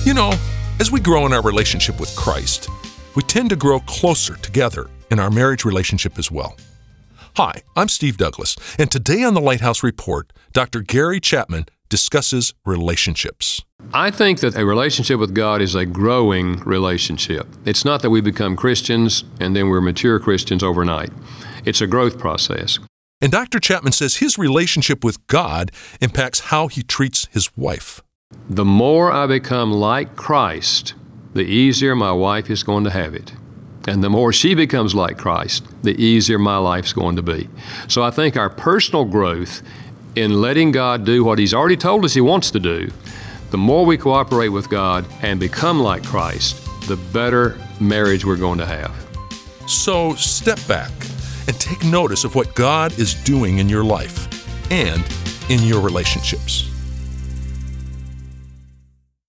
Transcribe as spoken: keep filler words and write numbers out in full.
You know, as we grow in our relationship with Christ, we tend to grow closer together in our marriage relationship as well. Hi, I'm Steve Douglas, and today on the Lighthouse Report, Doctor Gary Chapman discusses relationships. I think that a relationship with God is a growing relationship. It's not that we become Christians and then we're mature Christians overnight. It's a growth process. And Doctor Chapman says his relationship with God impacts how he treats his wife. The more I become like Christ, the easier my wife is going to have it. And the more she becomes like Christ, the easier my life's going to be. So I think our personal growth in letting God do what He's already told us He wants to do, the more we cooperate with God and become like Christ, the better marriage we're going to have. So step back and take notice of what God is doing in your life and in your relationships.